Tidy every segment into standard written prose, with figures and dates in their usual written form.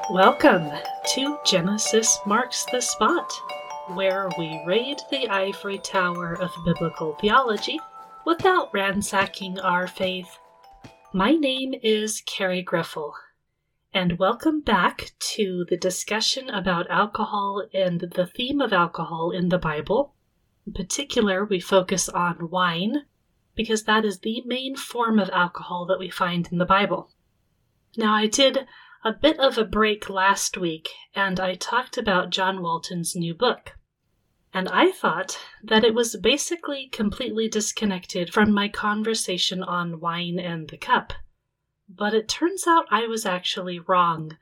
Welcome to Genesis Marks the Spot, where we raid the ivory tower of biblical theology without ransacking our faith. My name is Carrie Griffel, and welcome back to the discussion about alcohol and the theme of alcohol in the Bible. In particular, we focus on wine, because that is the main form of alcohol that we find in the Bible. Now, I did a bit of a break last week, and I talked about John Walton's new book. And I thought that it was basically completely disconnected from my conversation on wine and the cup. But it turns out I was actually wrong.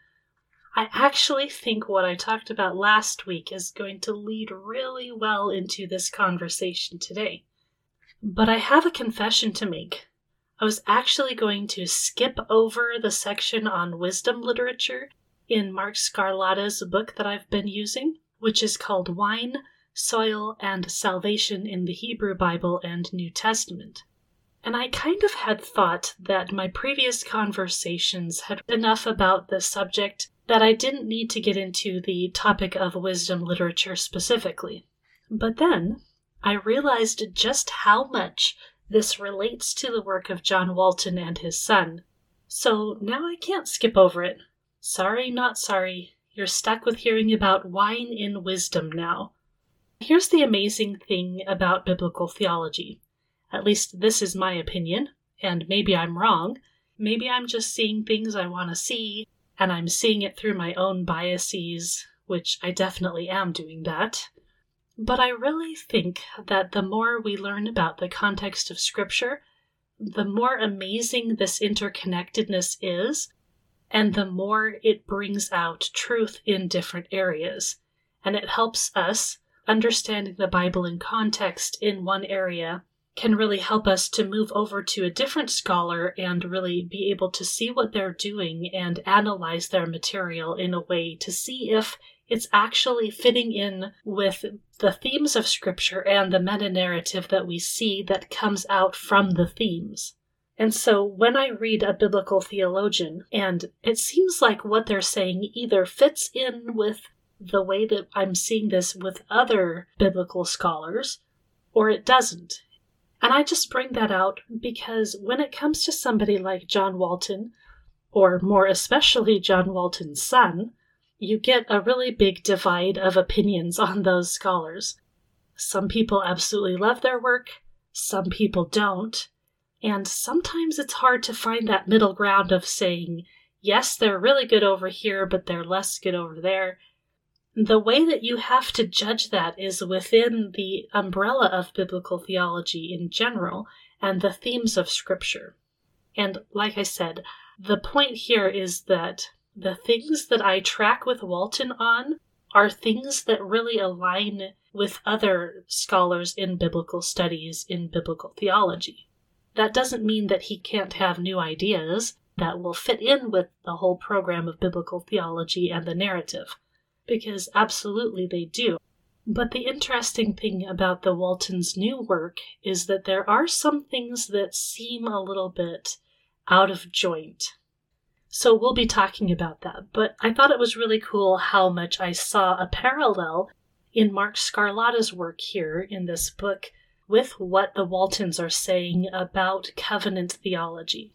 I actually think what I talked about last week is going to lead really well into this conversation today. But I have a confession to make. I was actually going to skip over the section on wisdom literature in Mark Scarlatta's book that I've been using, which is called Wine, Soil, and Salvation in the Hebrew Bible and New Testament. And I kind of had thought that my previous conversations had enough about the subject that I didn't need to get into the topic of wisdom literature specifically. But then I realized just how much this relates to the work of John Walton and his son, so now I can't skip over it. Sorry, not sorry. You're stuck with hearing about wine in wisdom now. Here's the amazing thing about biblical theology. At least this is my opinion, and maybe I'm wrong. Maybe I'm just seeing things I want to see, and I'm seeing it through my own biases, which I definitely am doing that. But I really think that the more we learn about the context of Scripture, the more amazing this interconnectedness is, and the more it brings out truth in different areas. And it helps us, understanding the Bible in context in one area, can really help us to move over to a different scholar and really be able to see what they're doing and analyze their material in a way to see if it's actually fitting in with the themes of Scripture and the meta-narrative that we see that comes out from the themes. And so when I read a biblical theologian, and it seems like what they're saying either fits in with the way that I'm seeing this with other biblical scholars, or it doesn't. And I just bring that out because when it comes to somebody like John Walton, or more especially John Walton's son, you get a really big divide of opinions on those scholars. Some people absolutely love their work, some people don't, and sometimes it's hard to find that middle ground of saying, yes, they're really good over here, but they're less good over there. The way that you have to judge that is within the umbrella of biblical theology in general and the themes of Scripture. And like I said, the point here is that the things that I track with Walton on are things that really align with other scholars in biblical studies in biblical theology. That doesn't mean that he can't have new ideas that will fit in with the whole program of biblical theology and the narrative, because absolutely they do. But the interesting thing about the Walton's new work is that there are some things that seem a little bit out of joint. So we'll be talking about that, but I thought it was really cool how much I saw a parallel in Mark Scarlatta's work here in this book with what the Waltons are saying about covenant theology.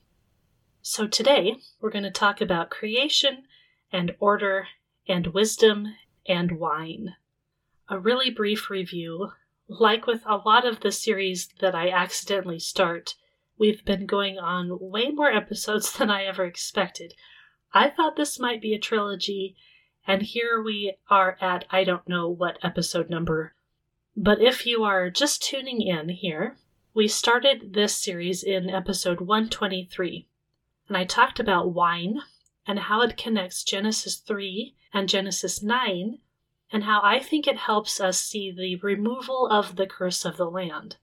So today, we're going to talk about creation and order and wisdom and wine. A really brief review. Like with a lot of the series that I accidentally start, we've been going on way more episodes than I ever expected. I thought this might be a trilogy, and here we are at I don't know what episode number. But if you are just tuning in here, we started this series in episode 123, and I talked about wine and how it connects Genesis 3 and Genesis 9, and how I think it helps us see the removal of the curse of the land.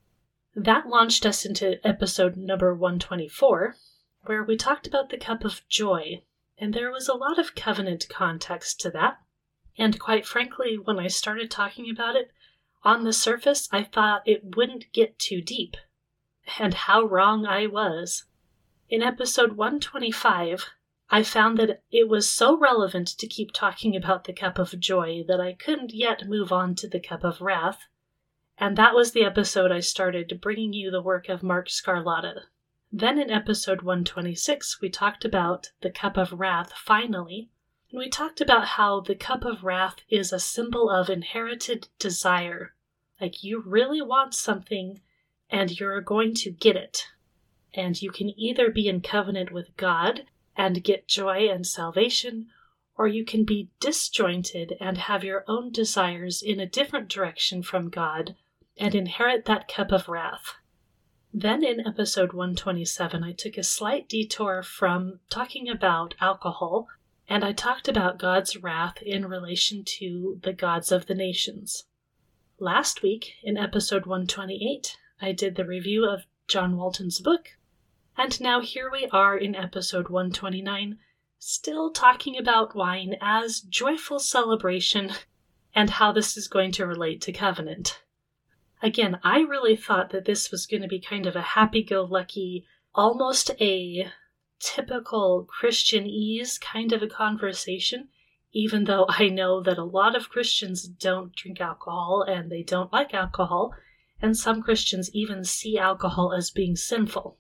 That launched us into episode number 124, where we talked about the cup of joy, and there was a lot of covenant context to that. And quite frankly, when I started talking about it, on the surface, I thought it wouldn't get too deep. And how wrong I was. In episode 125, I found that it was so relevant to keep talking about the cup of joy that I couldn't yet move on to the cup of wrath. And that was the episode I started bringing you the work of Mark Scarlatta. Then in episode 126, we talked about the cup of wrath finally, and we talked about how the cup of wrath is a symbol of inherited desire. Like you really want something and you're going to get it. And you can either be in covenant with God and get joy and salvation, or you can be disjointed and have your own desires in a different direction from God and inherit that cup of wrath. Then in episode 127, I took a slight detour from talking about alcohol, and I talked about God's wrath in relation to the gods of the nations. Last week, in episode 128, I did the review of John Walton's book, and now here we are in episode 129, still talking about wine as joyful celebration and how this is going to relate to covenant. Again, I really thought that this was going to be kind of a happy-go-lucky, almost a typical Christianese kind of a conversation, even though I know that a lot of Christians don't drink alcohol and they don't like alcohol, and some Christians even see alcohol as being sinful.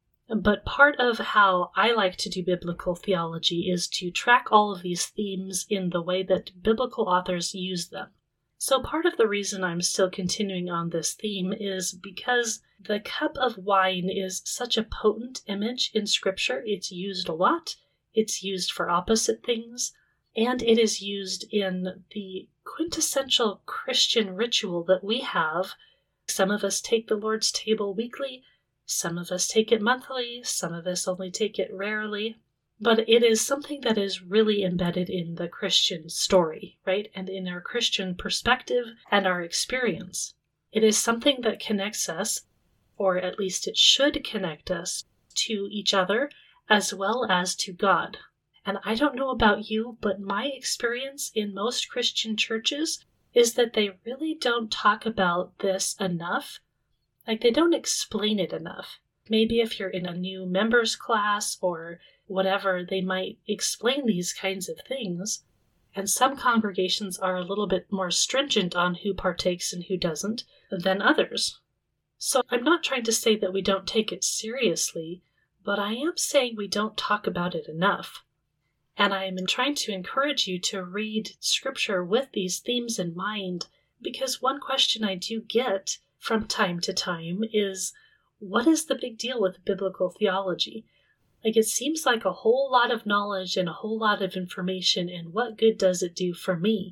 But part of how I like to do biblical theology is to track all of these themes in the way that biblical authors use them. So part of the reason I'm still continuing on this theme is because the cup of wine is such a potent image in Scripture. It's used a lot. It's used for opposite things. And it is used in the quintessential Christian ritual that we have. Some of us take the Lord's table weekly. Some of us take it monthly, some of us only take it rarely, but it is something that is really embedded in the Christian story, right? And in our Christian perspective and our experience. It is something that connects us, or at least it should connect us, to each other as well as to God. And I don't know about you, but my experience in most Christian churches is that they really don't talk about this enough. Like, they don't explain it enough. Maybe if you're in a new members class or whatever, they might explain these kinds of things. And some congregations are a little bit more stringent on who partakes and who doesn't than others. So I'm not trying to say that we don't take it seriously, but I am saying we don't talk about it enough. And I am trying to encourage you to read Scripture with these themes in mind, because one question I do get from time to time is, what is the big deal with biblical theology? Like, it seems like a whole lot of knowledge and a whole lot of information, and what good does it do for me?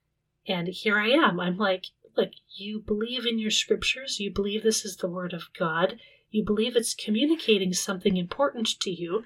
And here I am. I'm like, look, you believe in your scriptures, you believe this is the word of God, you believe it's communicating something important to you,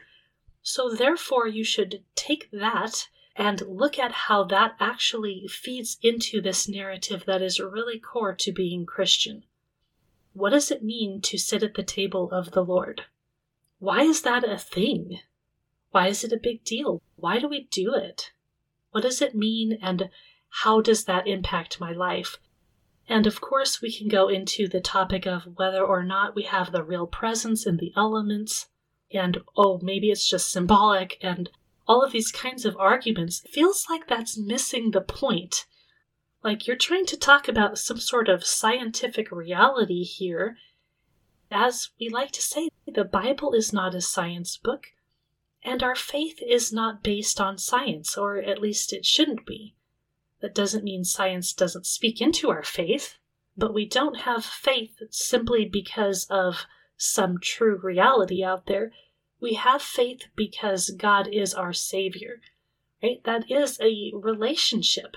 so therefore you should take that and look at how that actually feeds into this narrative that is really core to being Christian. What does it mean to sit at the table of the Lord? Why is that a thing? Why is it a big deal? Why do we do it? What does it mean, and how does that impact my life? And of course, we can go into the topic of whether or not we have the real presence in the elements, and maybe it's just symbolic, and all of these kinds of arguments. It feels like that's missing the point. Like, you're trying to talk about some sort of scientific reality here. As we like to say, the Bible is not a science book, and our faith is not based on science, or at least it shouldn't be. That doesn't mean science doesn't speak into our faith, but we don't have faith simply because of some true reality out there. We have faith because God is our Savior, right? That is a relationship.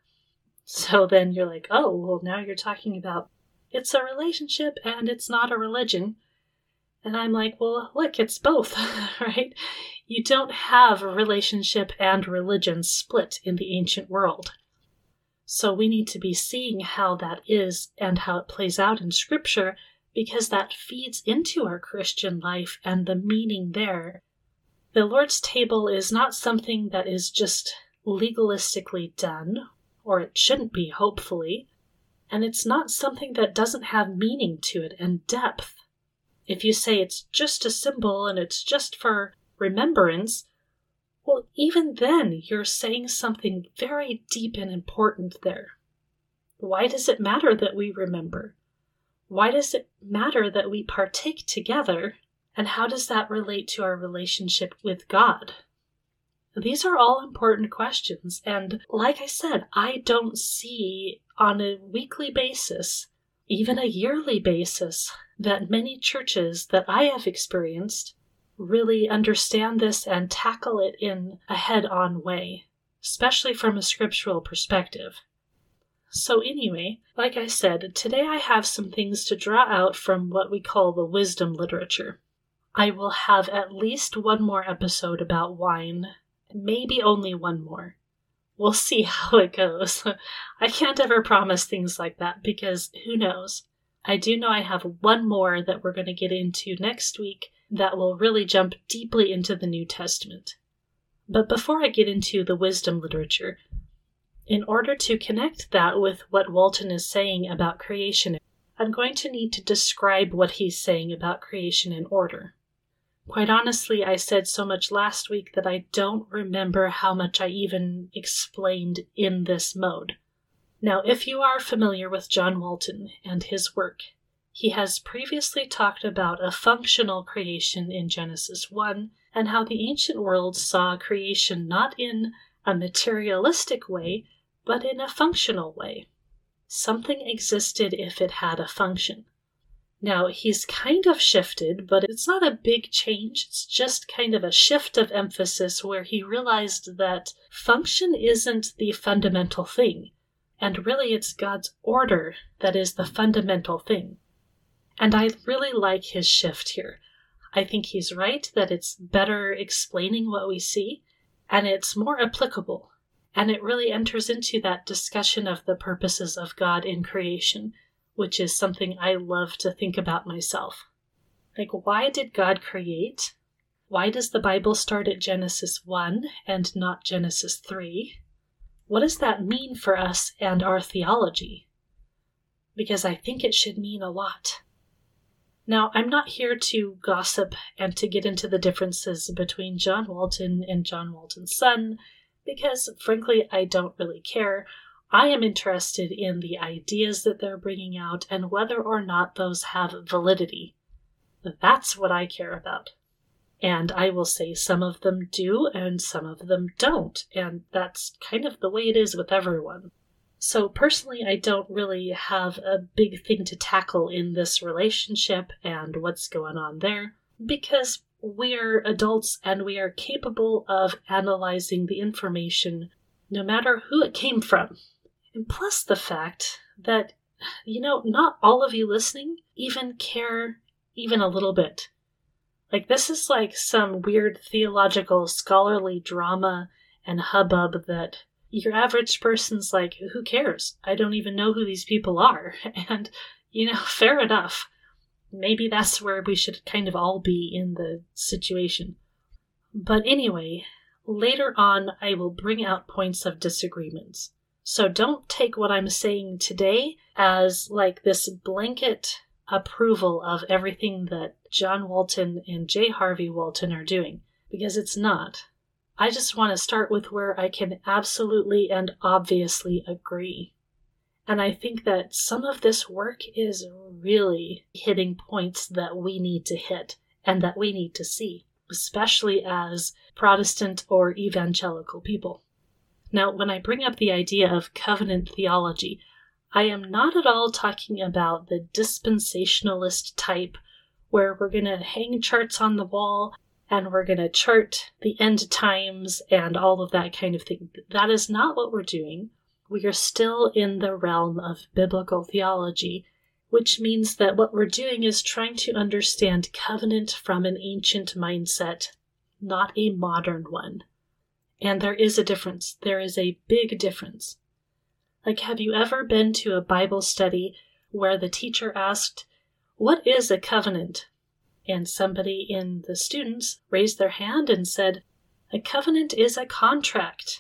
So then you're like, now you're talking about it's a relationship and it's not a religion. And I'm like, well, look, it's both, right? You don't have a relationship and religion split in the ancient world. So we need to be seeing how that is and how it plays out in Scripture, because that feeds into our Christian life and the meaning there. The Lord's table is not something that is just legalistically done, or it shouldn't be, hopefully, and it's not something that doesn't have meaning to it and depth. If you say it's just a symbol and it's just for remembrance, Well, even then, you're saying something very deep and important there. Why does it matter that we remember? Why does it matter that we partake together? And how does that relate to our relationship with God? These are all important questions. And like I said, I don't see on a weekly basis, even a yearly basis, that many churches that I have experienced really understand this and tackle it in a head-on way, especially from a scriptural perspective. So anyway, like I said, today I have some things to draw out from what we call the wisdom literature. I will have at least one more episode about wine, maybe only one more. We'll see how it goes. I can't ever promise things like that because who knows? I do know I have one more that we're going to get into next week that will really jump deeply into the New Testament. But before I get into the wisdom literature, in order to connect that with what Walton is saying about creation, I'm going to need to describe what he's saying about creation in order. Quite honestly, I said so much last week that I don't remember how much I even explained in this mode. Now, if you are familiar with John Walton and his work, he has previously talked about a functional creation in Genesis 1 and how the ancient world saw creation not in a materialistic way, but in a functional way. Something existed if it had a function. Now, he's kind of shifted, but it's not a big change. It's just kind of a shift of emphasis where he realized that function isn't the fundamental thing, and really it's God's order that is the fundamental thing. And I really like his shift here. I think he's right that it's better explaining what we see, and it's more applicable, and it really enters into that discussion of the purposes of God in creation, which is something I love to think about myself. Like, why did God create? Why does the Bible start at Genesis 1 and not Genesis 3? What does that mean for us and our theology? Because I think it should mean a lot. Now, I'm not here to gossip and to get into the differences between John Walton and John Walton's son, because frankly, I don't really care. I am interested in the ideas that they're bringing out and whether or not those have validity. That's what I care about. And I will say some of them do and some of them don't, and that's kind of the way it is with everyone. So personally, I don't really have a big thing to tackle in this relationship and what's going on there, because we're adults and we are capable of analyzing the information no matter who it came from. And plus the fact that, not all of you listening even care even a little bit. Like, this is like some weird theological scholarly drama and hubbub that your average person's like, who cares? I don't even know who these people are. And, fair enough. Maybe that's where we should kind of all be in the situation. But anyway, later on I will bring out points of disagreements. So don't take what I'm saying today as like this blanket approval of everything that John Walton and J. Harvey Walton are doing, because it's not. I just want to start with where I can absolutely and obviously agree. And I think that some of this work is really hitting points that we need to hit and that we need to see, especially as Protestant or evangelical people. Now, when I bring up the idea of covenant theology, I am not at all talking about the dispensationalist type where we're going to hang charts on the wall and we're going to chart the end times and all of that kind of thing. That is not what we're doing. We are still in the realm of biblical theology, which means that what we're doing is trying to understand covenant from an ancient mindset, not a modern one. And there is a difference. There is a big difference. Like, have you ever been to a Bible study where the teacher asked, "What is a covenant?" And somebody in the students raised their hand and said, "A covenant is a contract."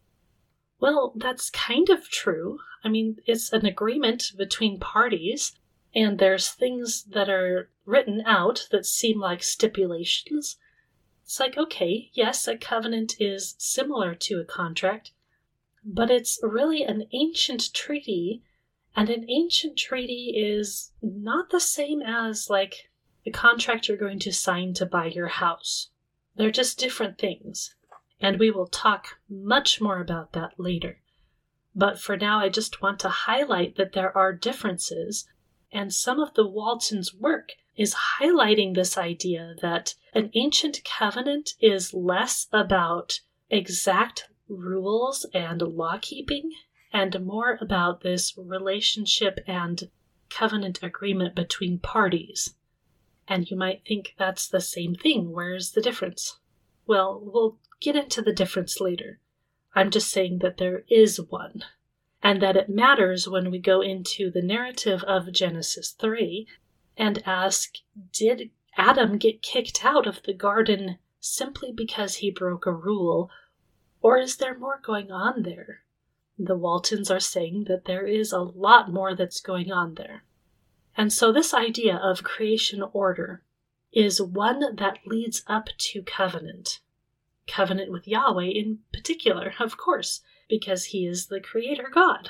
Well, that's kind of true. I mean, it's an agreement between parties, and there's things that are written out that seem like stipulations. It's like, okay, yes, a covenant is similar to a contract, but it's really an ancient treaty, and an ancient treaty is not the same as like the contract you're going to sign to buy your house. They're just different things, and we will talk much more about that later. But for now, I just want to highlight that there are differences, and some of the Walton's work is highlighting this idea that an ancient covenant is less about exact rules and law-keeping, and more about this relationship and covenant agreement between parties. And you might think that's the same thing. Where's the difference? Well, we'll get into the difference later. I'm just saying that there is one, and that it matters when we go into the narrative of Genesis 3 and ask, did Adam get kicked out of the garden simply because he broke a rule, or is there more going on there? The Waltons are saying that there is a lot more that's going on there. And so this idea of creation order is one that leads up to covenant. Covenant with Yahweh in particular, of course, because he is the creator God.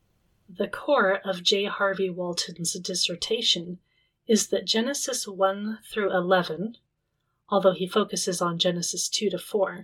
The core of J. Harvey Walton's dissertation is that Genesis 1 through 11, although he focuses on Genesis 2 to 4,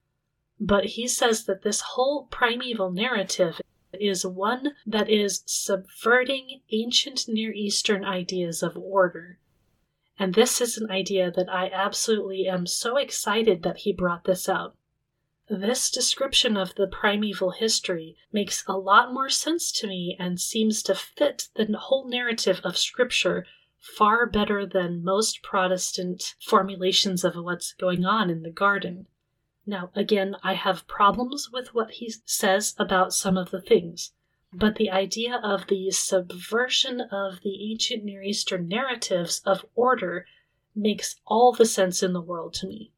but he says that this whole primeval narrative is one that is subverting ancient Near Eastern ideas of order. And this is an idea that I absolutely am so excited that he brought this out. This description of the primeval history makes a lot more sense to me and seems to fit the whole narrative of Scripture far better than most Protestant formulations of what's going on in the garden. Now, again, I have problems with what he says about some of the things, but the idea of the subversion of the ancient Near Eastern narratives of order makes all the sense in the world to me.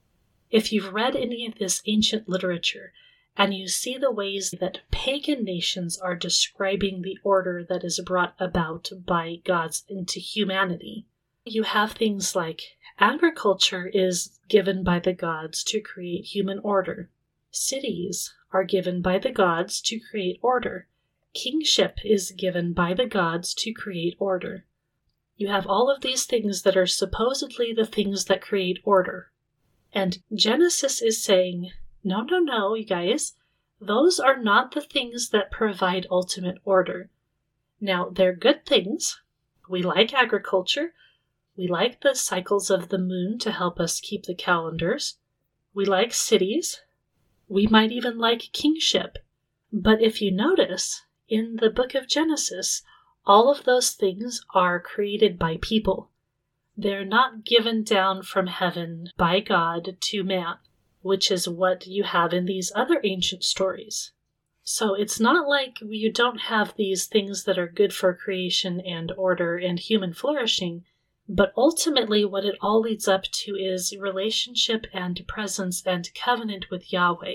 If you've read any of this ancient literature, and you see the ways that pagan nations are describing the order that is brought about by gods into humanity, you have things like agriculture is given by the gods to create human order. Cities are given by the gods to create order. Kingship is given by the gods to create order. You have all of these things that are supposedly the things that create order. And Genesis is saying, no, you guys, those are not the things that provide ultimate order. Now, they're good things. We like agriculture. We like the cycles of the moon to help us keep the calendars. We like cities. We might even like kingship. But if you notice, in the book of Genesis, all of those things are created by people. They're not given down from heaven by God to man, which is what you have in these other ancient stories. So it's not like you don't have these things that are good for creation and order and human flourishing, but ultimately what it all leads up to is relationship and presence and covenant with Yahweh.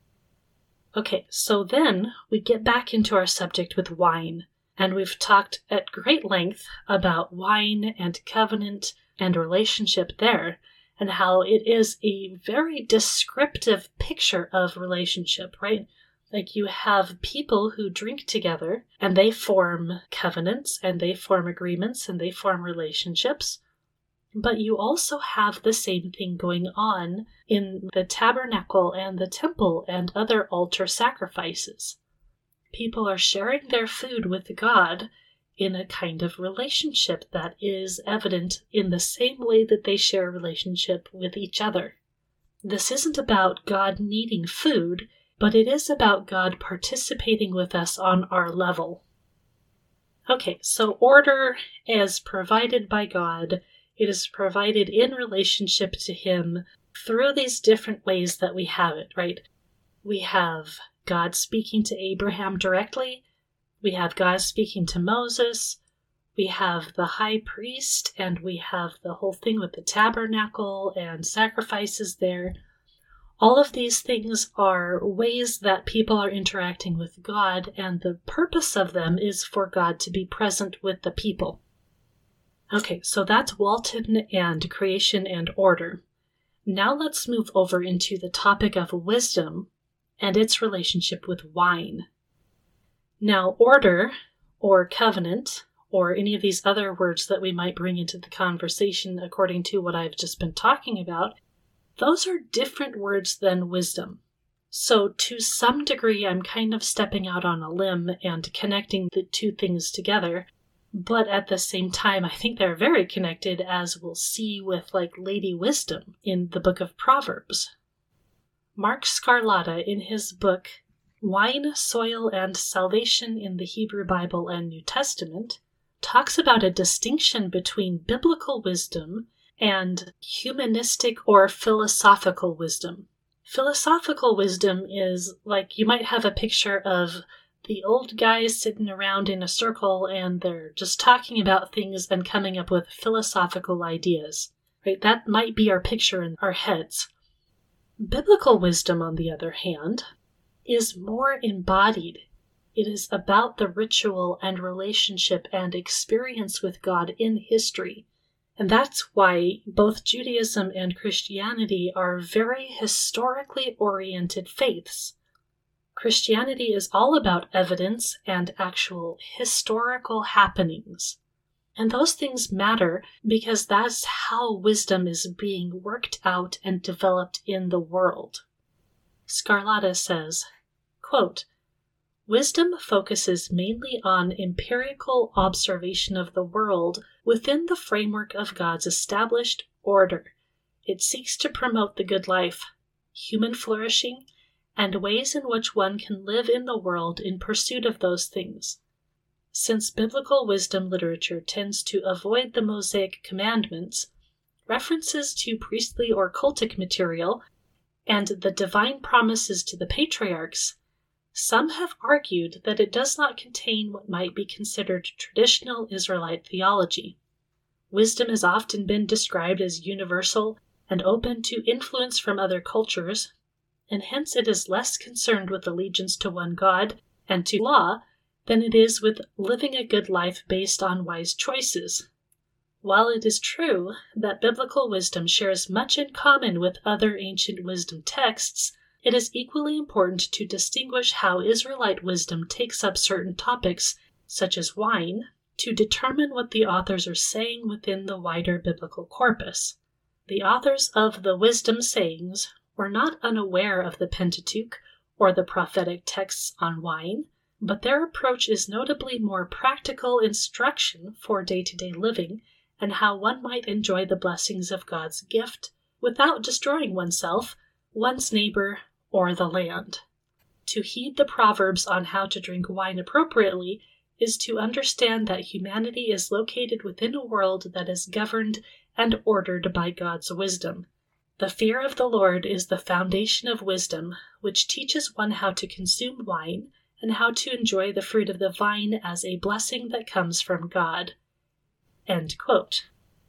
Okay, so then we get back into our subject with wine, and we've talked at great length about wine and covenant and relationship there, and how it is a very descriptive picture of relationship, right? Like you have people who drink together, and they form covenants, and they form agreements, and they form relationships. But you also have the same thing going on in the tabernacle and the temple and other altar sacrifices. People are sharing their food with God in a kind of relationship that is evident in the same way that they share a relationship with each other. This isn't about God needing food, but it is about God participating with us on our level. Okay, so order is provided by God. It is provided in relationship to Him through these different ways that we have it, right? We have God speaking to Abraham directly. We have God speaking to Moses. We have the high priest, and we have the whole thing with the tabernacle and sacrifices there. All of these things are ways that people are interacting with God, and the purpose of them is for God to be present with the people. Okay, so that's Walton and creation and order. Now let's move over into the topic of wisdom and its relationship with wine. Now, order, or covenant, or any of these other words that we might bring into the conversation according to what I've just been talking about, those are different words than wisdom. So to some degree, I'm kind of stepping out on a limb and connecting the two things together. But at the same time, I think they're very connected, as we'll see with Lady Wisdom in the book of Proverbs. Mark Scarlatta, in his book Wine, Soil, and Salvation in the Hebrew Bible and New Testament, talks about a distinction between biblical wisdom and humanistic or philosophical wisdom. Philosophical wisdom is you might have a picture of the old guys sitting around in a circle and they're just talking about things and coming up with philosophical ideas. Right? That might be our picture in our heads. Biblical wisdom, on the other hand, is more embodied. It is about the ritual and relationship and experience with God in history. And that's why both Judaism and Christianity are very historically oriented faiths. Christianity is all about evidence and actual historical happenings. And those things matter because that's how wisdom is being worked out and developed in the world. Scarlatta says, quote, "Wisdom focuses mainly on empirical observation of the world within the framework of God's established order. It seeks to promote the good life, human flourishing, and ways in which one can live in the world in pursuit of those things. Since biblical wisdom literature tends to avoid the Mosaic commandments, references to priestly or cultic material, and the divine promises to the patriarchs, some have argued that it does not contain what might be considered traditional Israelite theology. Wisdom has often been described as universal and open to influence from other cultures, and hence it is less concerned with allegiance to one God and to law than it is with living a good life based on wise choices. While it is true that biblical wisdom shares much in common with other ancient wisdom texts, it is equally important to distinguish how Israelite wisdom takes up certain topics, such as wine, to determine what the authors are saying within the wider biblical corpus. The authors of the wisdom sayings were not unaware of the Pentateuch or the prophetic texts on wine, but their approach is notably more practical instruction for day-to-day living and how one might enjoy the blessings of God's gift without destroying oneself, one's neighbor, or the land. To heed the Proverbs on how to drink wine appropriately is to understand that humanity is located within a world that is governed and ordered by God's wisdom. The fear of the Lord is the foundation of wisdom, which teaches one how to consume wine and how to enjoy the fruit of the vine as a blessing that comes from God." End quote.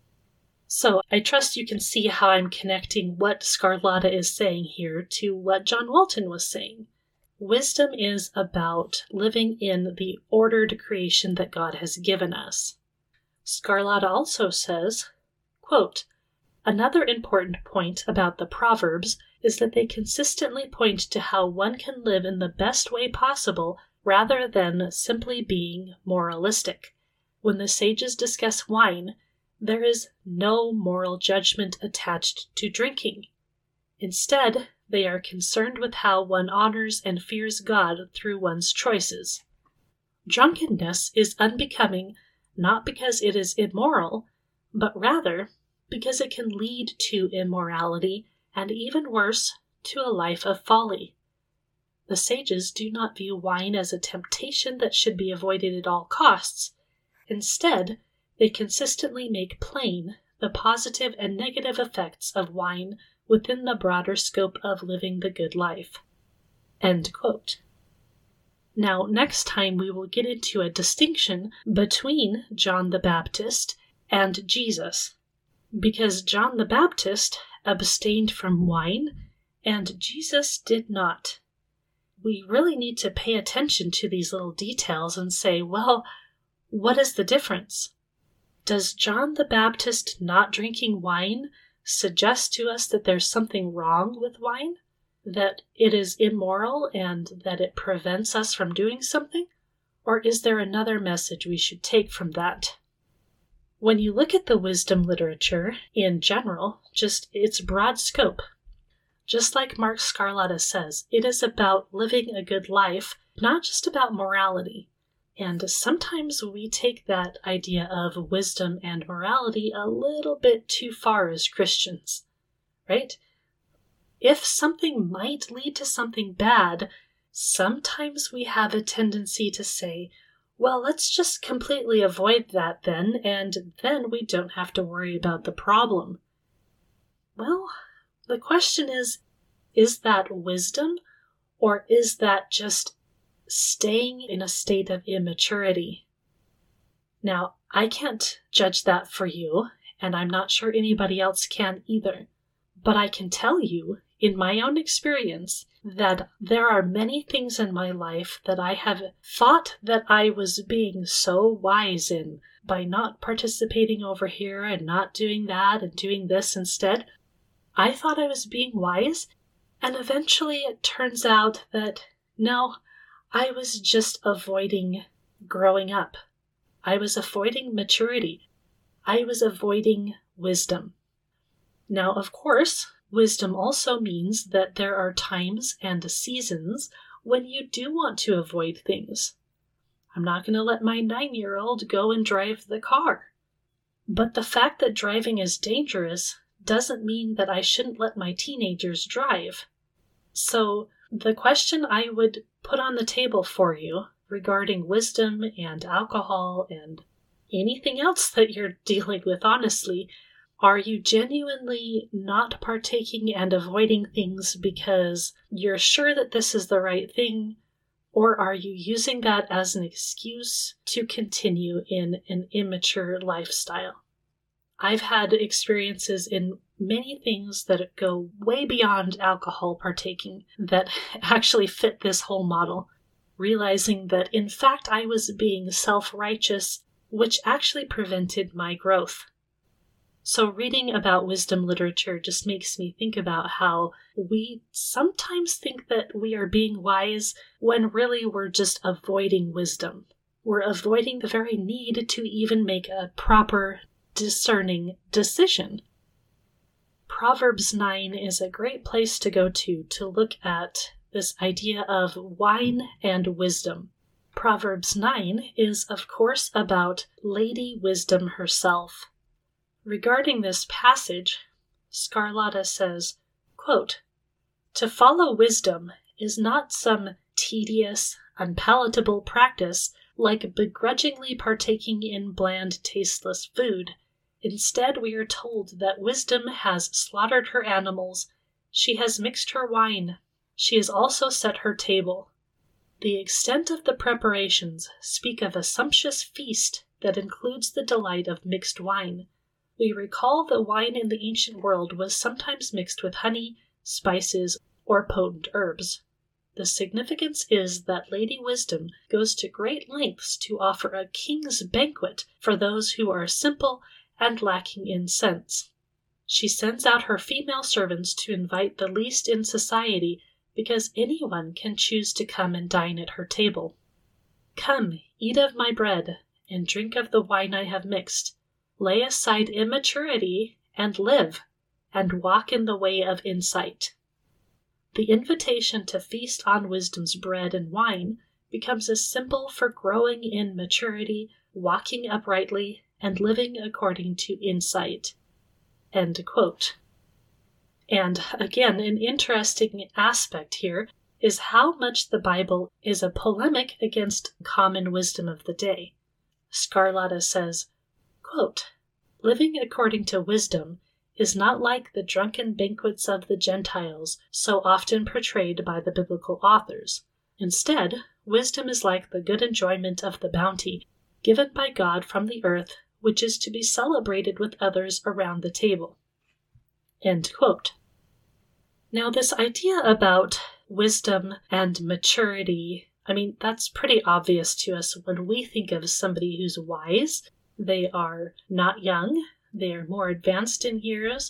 So I trust you can see how I'm connecting what Scarlatta is saying here to what John Walton was saying. Wisdom is about living in the ordered creation that God has given us. Scarlatta also says, quote, "Another important point about the Proverbs is that they consistently point to how one can live in the best way possible rather than simply being moralistic. When the sages discuss wine, there is no moral judgment attached to drinking. Instead, they are concerned with how one honors and fears God through one's choices. Drunkenness is unbecoming not because it is immoral, but rather because it can lead to immorality and, even worse, to a life of folly. The sages do not view wine as a temptation that should be avoided at all costs. Instead, they consistently make plain the positive and negative effects of wine within the broader scope of living the good life." End quote. Now, next time we will get into a distinction between John the Baptist and Jesus, because John the Baptist abstained from wine and Jesus did not. We really need to pay attention to these little details and say, well, what is the difference? Does John the Baptist not drinking wine suggest to us that there's something wrong with wine, that it is immoral and that it prevents us from doing something? Or is there another message we should take from that? When you look at the wisdom literature in general, just its broad scope, just like Mark Scarlatta says, it is about living a good life, not just about morality. And sometimes we take that idea of wisdom and morality a little bit too far as Christians, right? If something might lead to something bad, sometimes we have a tendency to say, well, let's just completely avoid that then, and then we don't have to worry about the problem. Well, the question is that wisdom, or is that just staying in a state of immaturity? Now, I can't judge that for you, and I'm not sure anybody else can either. But I can tell you, in my own experience, that there are many things in my life that I have thought that I was being so wise in by not participating over here and not doing that and doing this instead. I thought I was being wise, and eventually it turns out that, no, I was just avoiding growing up. I was avoiding maturity. I was avoiding wisdom. Now, of course, wisdom also means that there are times and seasons when you do want to avoid things. I'm not going to let my 9-year-old go and drive the car. But the fact that driving is dangerous doesn't mean that I shouldn't let my teenagers drive. So the question I would put on the table for you regarding wisdom and alcohol and anything else that you're dealing with, honestly, are you genuinely not partaking and avoiding things because you're sure that this is the right thing, or are you using that as an excuse to continue in an immature lifestyle? I've had experiences in many things that go way beyond alcohol partaking that actually fit this whole model, realizing that in fact I was being self-righteous, which actually prevented my growth. So reading about wisdom literature just makes me think about how we sometimes think that we are being wise when really we're just avoiding wisdom. We're avoiding the very need to even make a proper, discerning decision. Proverbs 9 is a great place to go to look at this idea of wine and wisdom. Proverbs 9 is, of course, about Lady Wisdom herself. Regarding this passage, Scarlatta says, quote, "To follow wisdom is not some tedious, unpalatable practice like begrudgingly partaking in bland, tasteless food. Instead, we are told that wisdom has slaughtered her animals, she has mixed her wine, she has also set her table. The extent of the preparations speak of a sumptuous feast that includes the delight of mixed wine. We recall that wine in the ancient world was sometimes mixed with honey, spices, or potent herbs. The significance is that Lady Wisdom goes to great lengths to offer a king's banquet for those who are simple and lacking in sense. She sends out her female servants to invite the least in society because anyone can choose to come and dine at her table. Come, eat of my bread, and drink of the wine I have mixed. Lay aside immaturity and live, and walk in the way of insight." The invitation to feast on wisdom's bread and wine becomes a symbol for growing in maturity, walking uprightly, and living according to insight. End quote. And again, an interesting aspect here is how much the Bible is a polemic against common wisdom of the day. Scarlatta says, quote, "Living according to wisdom is not like the drunken banquets of the Gentiles so often portrayed by the biblical authors. Instead, wisdom is like the good enjoyment of the bounty given by God from the earth, which is to be celebrated with others around the table." End quote. Now, this idea about wisdom and maturity, that's pretty obvious to us when we think of somebody who's wise. They are not young, they are more advanced in years,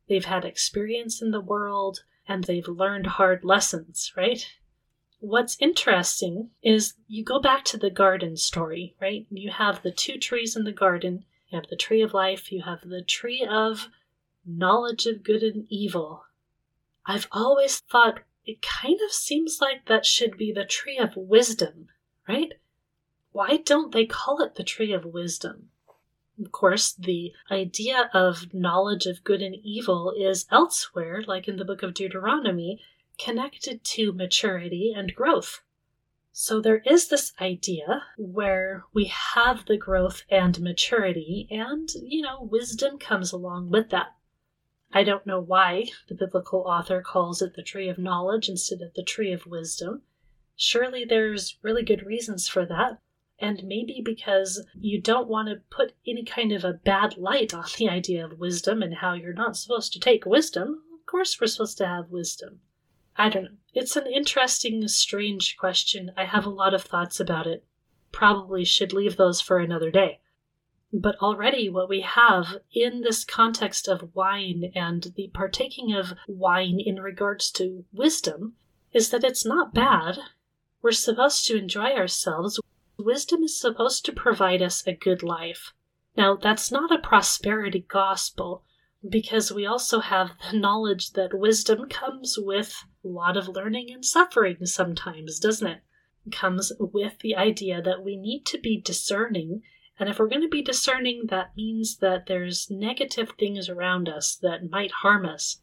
they've had experience in the world, and they've learned hard lessons, right? What's interesting is you go back to the garden story, right? You have the 2 trees in the garden. You have the tree of life. You have the tree of knowledge of good and evil. I've always thought it kind of seems like that should be the tree of wisdom, right? Why don't they call it the tree of wisdom? Of course, the idea of knowledge of good and evil is elsewhere, like in the book of Deuteronomy, connected to maturity and growth. So there is this idea where we have the growth and maturity, and, wisdom comes along with that. I don't know why the biblical author calls it the tree of knowledge instead of the tree of wisdom. Surely there's really good reasons for that. And maybe because you don't want to put any kind of a bad light on the idea of wisdom and how you're not supposed to take wisdom. Of course we're supposed to have wisdom. I don't know. It's an interesting, strange question. I have a lot of thoughts about it. Probably should leave those for another day. But already what we have in this context of wine and the partaking of wine in regards to wisdom is that it's not bad. We're supposed to enjoy ourselves. Wisdom is supposed to provide us a good life. Now, that's not a prosperity gospel, because we also have the knowledge that wisdom comes with a lot of learning and suffering sometimes, doesn't it? It comes with the idea that we need to be discerning, and if we're going to be discerning, that means that there's negative things around us that might harm us.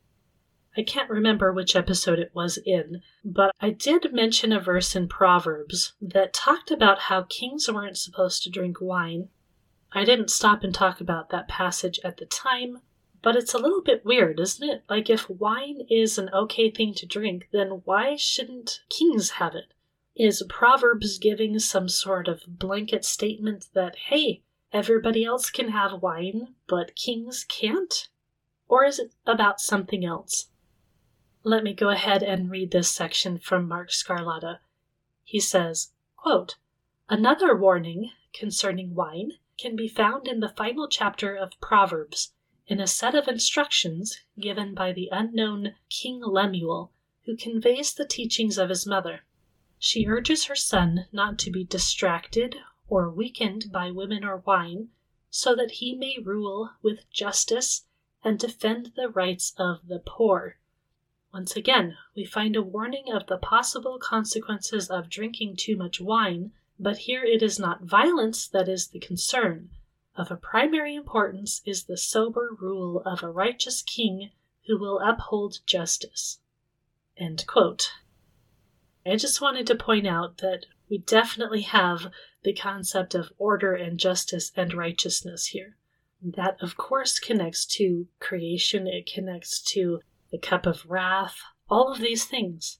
I can't remember which episode it was in, but I did mention a verse in Proverbs that talked about how kings weren't supposed to drink wine. I didn't stop and talk about that passage at the time, but it's a little bit weird, isn't it? Like, if wine is an okay thing to drink, then why shouldn't kings have it? Is Proverbs giving some sort of blanket statement that, hey, everybody else can have wine, but kings can't? Or is it about something else? Let me go ahead and read this section from Mark Scarlatta. He says, quote, "Another warning concerning wine can be found in the final chapter of Proverbs, in a set of instructions given by the unknown King Lemuel, who conveys the teachings of his mother. She urges her son not to be distracted or weakened by women or wine, so that he may rule with justice and defend the rights of the poor." Once again, we find a warning of the possible consequences of drinking too much wine, but here it is not violence that is the concern. Of a primary importance is the sober rule of a righteous king who will uphold justice. End quote. I just wanted to point out that we definitely have the concept of order and justice and righteousness here. That, of course, connects to creation. It connects to the cup of wrath, all of these things.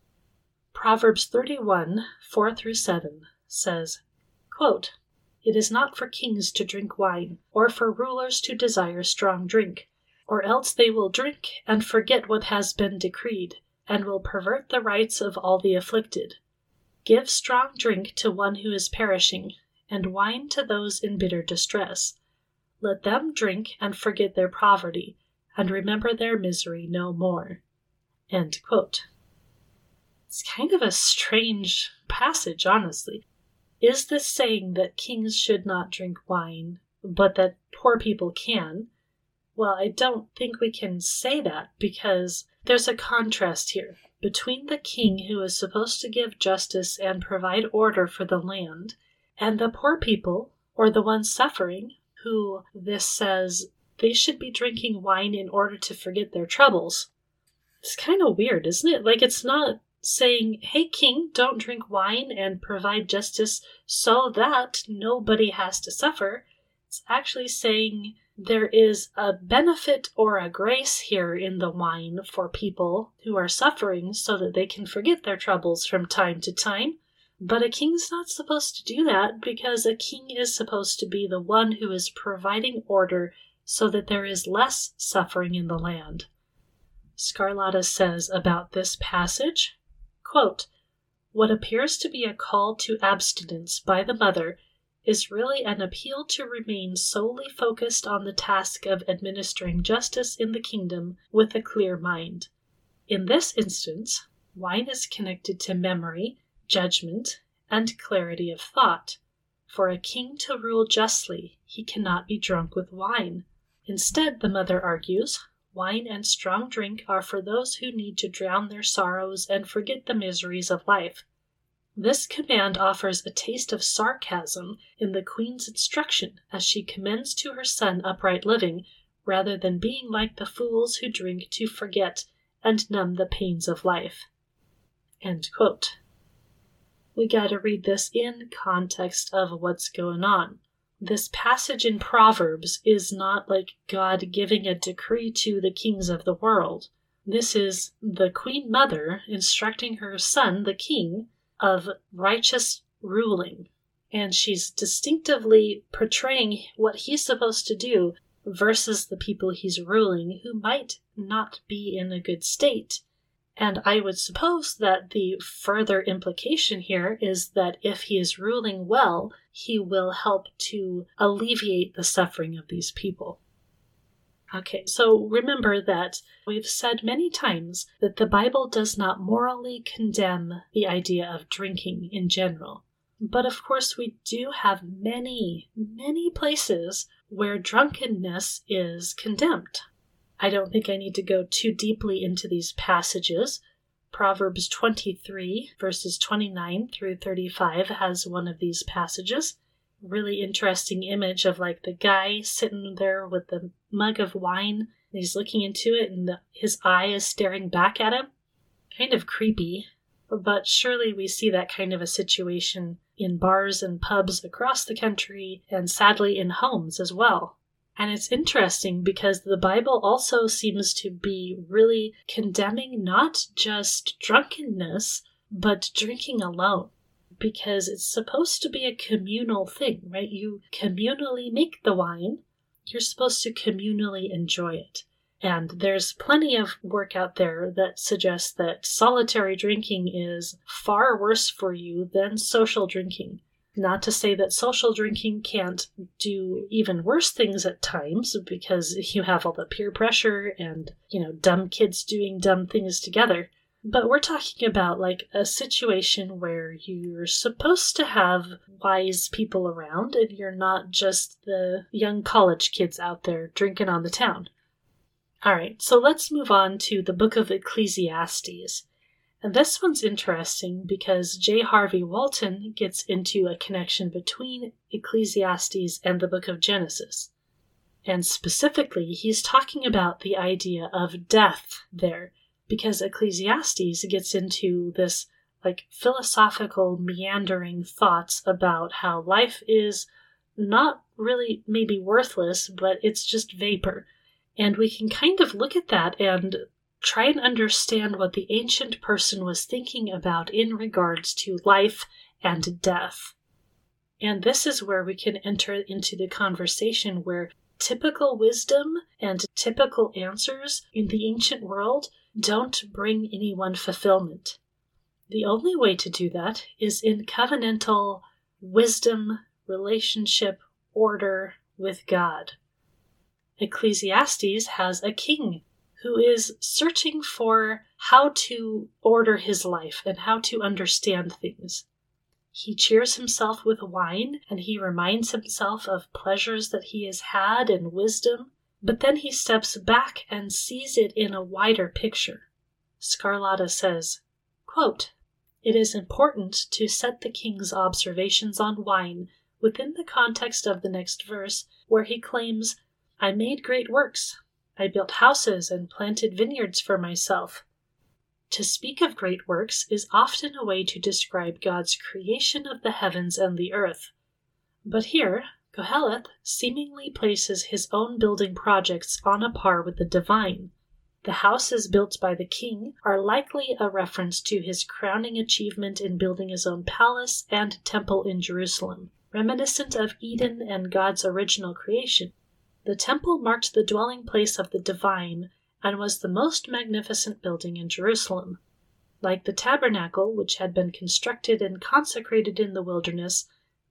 Proverbs 31, 4-7 says, quote, "It is not for kings to drink wine, or for rulers to desire strong drink, or else they will drink and forget what has been decreed, and will pervert the rights of all the afflicted. Give strong drink to one who is perishing, and wine to those in bitter distress. Let them drink and forget their poverty, and remember their misery no more." End quote. It's kind of a strange passage, honestly. Is this saying that kings should not drink wine, but that poor people can? Well, I don't think we can say that, because there's a contrast here between the king who is supposed to give justice and provide order for the land, and the poor people, or the ones suffering, who this says they should be drinking wine in order to forget their troubles. It's kind of weird, isn't it? Like, it's not saying, hey, king, don't drink wine and provide justice so that nobody has to suffer. It's actually saying there is a benefit or a grace here in the wine for people who are suffering so that they can forget their troubles from time to time. But a king's not supposed to do that, because a king is supposed to be the one who is providing order so that there is less suffering in the land. Scarlatta says about this passage, quote, "What appears to be a call to abstinence by the mother is really an appeal to remain solely focused on the task of administering justice in the kingdom with a clear mind. In this instance, wine is connected to memory, judgment, and clarity of thought. For a king to rule justly, he cannot be drunk with wine. Instead, the mother argues, wine and strong drink are for those who need to drown their sorrows and forget the miseries of life. This command offers a taste of sarcasm in the queen's instruction as she commends to her son upright living, rather than being like the fools who drink to forget and numb the pains of life. End quote. We gotta read this in context of what's going on. This passage in Proverbs is not like God giving a decree to the kings of the world. This is the Queen Mother instructing her son, the king, of righteous ruling. And she's distinctively portraying what he's supposed to do versus the people he's ruling who might not be in a good state. And I would suppose that the further implication here is that if he is ruling well, he will help to alleviate the suffering of these people. Okay, so remember that we've said many times that the Bible does not morally condemn the idea of drinking in general. But of course, we do have many, many places where drunkenness is condemned. I don't think I need to go too deeply into these passages. Proverbs 23, verses 29 through 35 has one of these passages. Really interesting image of like the guy sitting there with the mug of wine, and he's looking into it and his eye is staring back at him. Kind of creepy, but surely we see that kind of a situation in bars and pubs across the country and sadly in homes as well. And it's interesting because the Bible also seems to be really condemning not just drunkenness, but drinking alone. Because it's supposed to be a communal thing, right? You communally make the wine. You're supposed to communally enjoy it. And there's plenty of work out there that suggests that solitary drinking is far worse for you than social drinking. Not to say that social drinking can't do even worse things at times, because you have all the peer pressure and, dumb kids doing dumb things together. But we're talking about like a situation where you're supposed to have wise people around and you're not just the young college kids out there drinking on the town. All right, so let's move on to the book of Ecclesiastes. And this one's interesting because J. Harvey Walton gets into a connection between Ecclesiastes and the book of Genesis. And specifically, he's talking about the idea of death there, because Ecclesiastes gets into this like philosophical meandering thoughts about how life is not really maybe worthless, but it's just vapor. And we can kind of look at that and try and understand what the ancient person was thinking about in regards to life and death. And this is where we can enter into the conversation where typical wisdom and typical answers in the ancient world don't bring anyone fulfillment. The only way to do that is in covenantal wisdom, relationship, order with God. Ecclesiastes has a king who is searching for how to order his life and how to understand things. He cheers himself with wine, and he reminds himself of pleasures that he has had and wisdom, but then he steps back and sees it in a wider picture. Scarlatta says, quote, "It is important to set the king's observations on wine within the context of the next verse, where he claims, 'I made great works. I built houses and planted vineyards for myself.' To speak of great works is often a way to describe God's creation of the heavens and the earth. But here, Koheleth seemingly places his own building projects on a par with the divine. The houses built by the king are likely a reference to his crowning achievement in building his own palace and temple in Jerusalem, reminiscent of Eden and God's original creation. The temple marked the dwelling place of the divine and was the most magnificent building in Jerusalem. Like the tabernacle, which had been constructed and consecrated in the wilderness,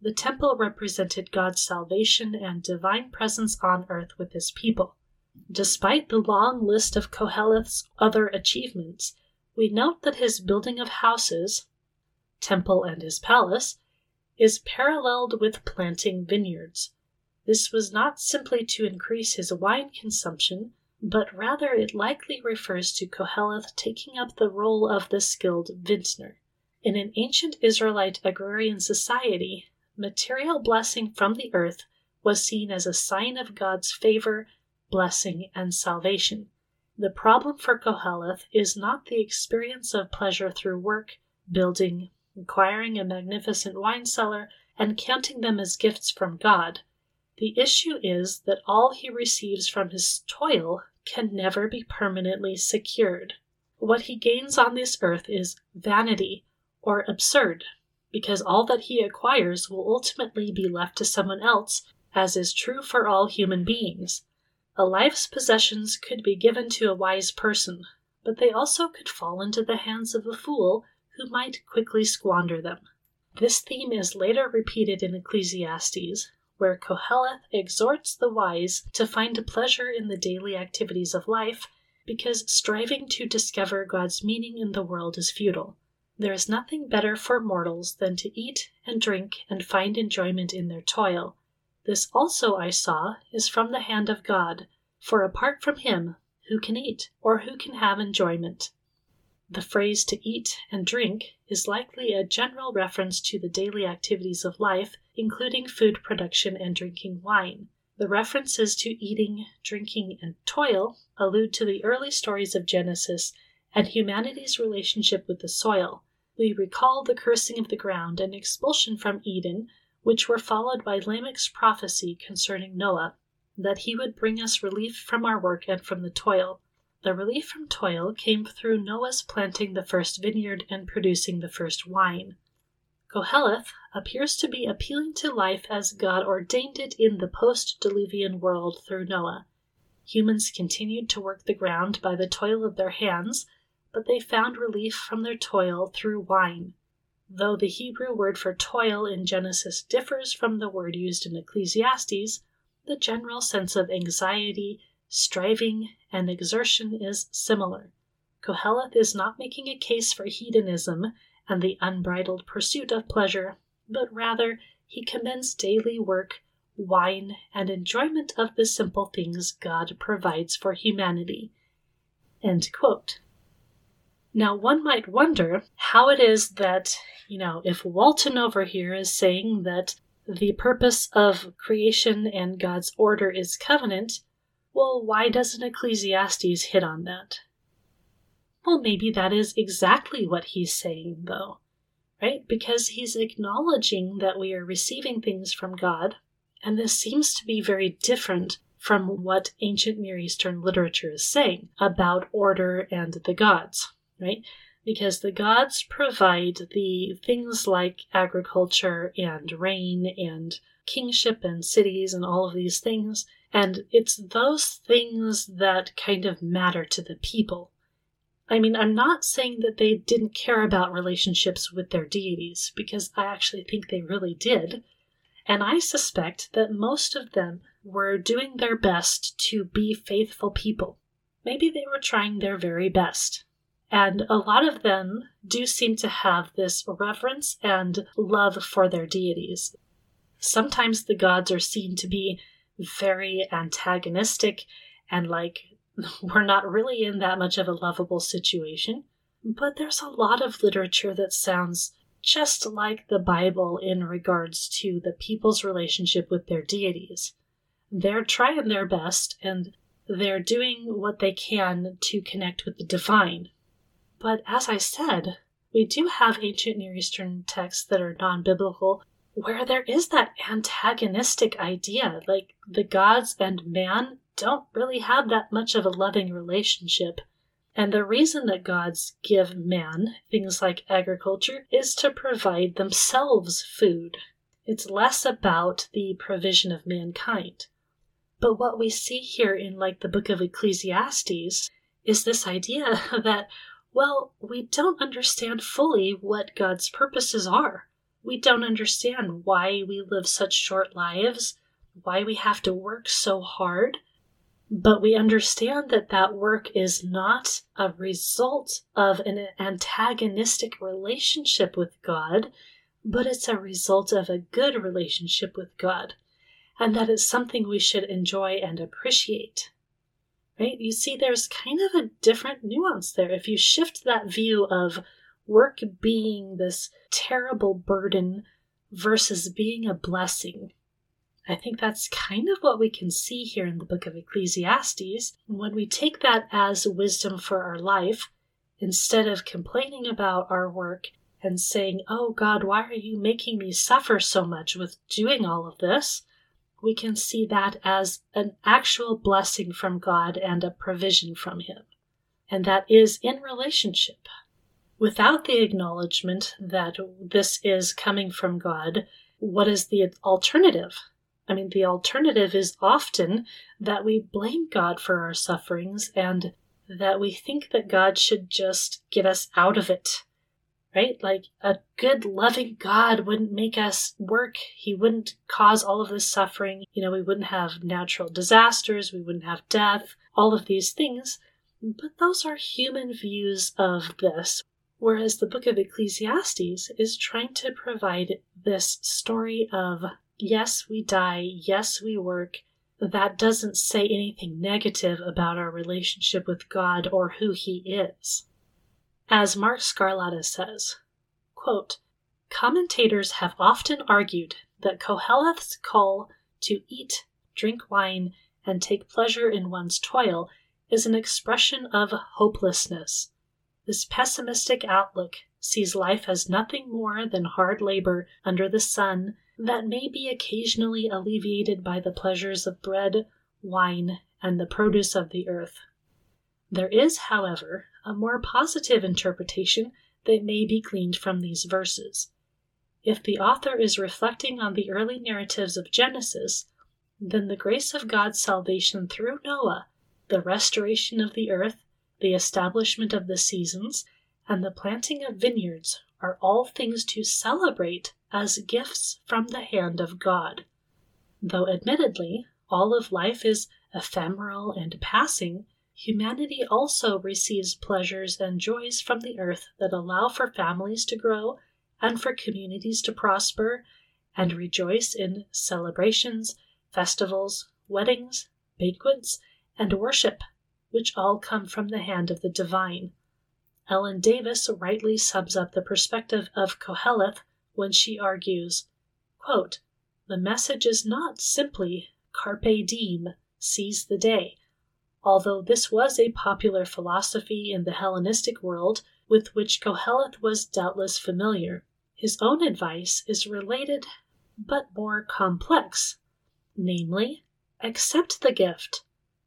The temple represented God's salvation and divine presence on earth with his people. Despite the long list of Koheleth's other achievements, we note that his building of houses, temple and his palace, is paralleled with planting vineyards. This was not simply to increase his wine consumption, but rather it likely refers to Koheleth taking up the role of the skilled vintner. In an ancient Israelite agrarian society, material blessing from the earth was seen as a sign of God's favor, blessing, and salvation. The problem for Koheleth is not the experience of pleasure through work, building, acquiring a magnificent wine cellar, and counting them as gifts from God. The issue is that all he receives from his toil can never be permanently secured. What he gains on this earth is vanity, or absurd, because all that he acquires will ultimately be left to someone else, as is true for all human beings. A life's possessions could be given to a wise person, but they also could fall into the hands of a fool who might quickly squander them. This theme is later repeated in Ecclesiastes, where Koheleth exhorts the wise to find pleasure in the daily activities of life, because striving to discover God's meaning in the world is futile. There is nothing better for mortals than to eat and drink and find enjoyment in their toil. This also, I saw, is from the hand of God, for apart from him, who can eat, or who can have enjoyment? The phrase to eat and drink is likely a general reference to the daily activities of life, including food production and drinking wine. The references to eating, drinking, and toil allude to the early stories of Genesis and humanity's relationship with the soil. We recall the cursing of the ground and expulsion from Eden, which were followed by Lamech's prophecy concerning Noah, that he would bring us relief from our work and from the toil. The relief from toil came through Noah's planting the first vineyard and producing the first wine. Koheleth appears to be appealing to life as God ordained it in the post-Diluvian world through Noah. Humans continued to work the ground by the toil of their hands, but they found relief from their toil through wine. Though the Hebrew word for toil in Genesis differs from the word used in Ecclesiastes, the general sense of anxiety, striving, and exertion is similar. Koheleth is not making a case for hedonism and the unbridled pursuit of pleasure, but rather he commends daily work, wine, and enjoyment of the simple things God provides for humanity. End quote. Now, one might wonder how it is that, if Walton over here is saying that the purpose of creation and God's order is covenant, well, why doesn't Ecclesiastes hit on that? Well, maybe that is exactly what he's saying, though, right? Because he's acknowledging that we are receiving things from God, and this seems to be very different from what ancient Near Eastern literature is saying about order and the gods. Right? Because the gods provide the things like agriculture and rain and kingship and cities and all of these things, and it's those things that kind of matter to the people. I mean, I'm not saying that they didn't care about relationships with their deities, because I actually think they really did, and I suspect that most of them were doing their best to be faithful people. Maybe they were trying their very best. And a lot of them do seem to have this reverence and love for their deities. Sometimes the gods are seen to be very antagonistic and like we're not really in that much of a lovable situation. But there's a lot of literature that sounds just like the Bible in regards to the people's relationship with their deities. They're trying their best and they're doing what they can to connect with the divine. But as I said, we do have ancient Near Eastern texts that are non-biblical where there is that antagonistic idea, like the gods and man don't really have that much of a loving relationship. And the reason that gods give man things like agriculture is to provide themselves food. It's less about the provision of mankind. But what we see here in the book of Ecclesiastes is this idea that, well, we don't understand fully what God's purposes are. We don't understand why we live such short lives, why we have to work so hard, but we understand that that work is not a result of an antagonistic relationship with God, but it's a result of a good relationship with God, and that is something we should enjoy and appreciate. Right? You see, there's kind of a different nuance there. If you shift that view of work being this terrible burden versus being a blessing, I think that's kind of what we can see here in the book of Ecclesiastes. When we take that as wisdom for our life, instead of complaining about our work and saying, "Oh God, why are you making me suffer so much with doing all of this?" we can see that as an actual blessing from God and a provision from Him. And that is in relationship. Without the acknowledgement that this is coming from God, what is the alternative? I mean, the alternative is often that we blame God for our sufferings and that we think that God should just get us out of it. Right? Like a good, loving God wouldn't make us work. He wouldn't cause all of this suffering. We wouldn't have natural disasters. We wouldn't have death, all of these things. But those are human views of this. Whereas the book of Ecclesiastes is trying to provide this story of, yes, we die. Yes, we work. That doesn't say anything negative about our relationship with God or who He is. As Mark Scarlatta says, quote, "Commentators have often argued that Koheleth's call to eat, drink wine, and take pleasure in one's toil is an expression of hopelessness. This pessimistic outlook sees life as nothing more than hard labor under the sun that may be occasionally alleviated by the pleasures of bread, wine, and the produce of the earth. There is, however, a more positive interpretation that may be gleaned from these verses. If the author is reflecting on the early narratives of Genesis, then the grace of God's salvation through Noah, the restoration of the earth, the establishment of the seasons, and the planting of vineyards are all things to celebrate as gifts from the hand of God. Though admittedly, all of life is ephemeral and passing, humanity also receives pleasures and joys from the earth that allow for families to grow and for communities to prosper and rejoice in celebrations, festivals, weddings, banquets, and worship, which all come from the hand of the divine. Ellen Davis rightly sums up the perspective of Koheleth when she argues, quote, "The message is not simply carpe diem, seize the day, although this was a popular philosophy in the Hellenistic world with which Koheleth was doubtless familiar. His own advice is related but more complex, namely, accept the gift.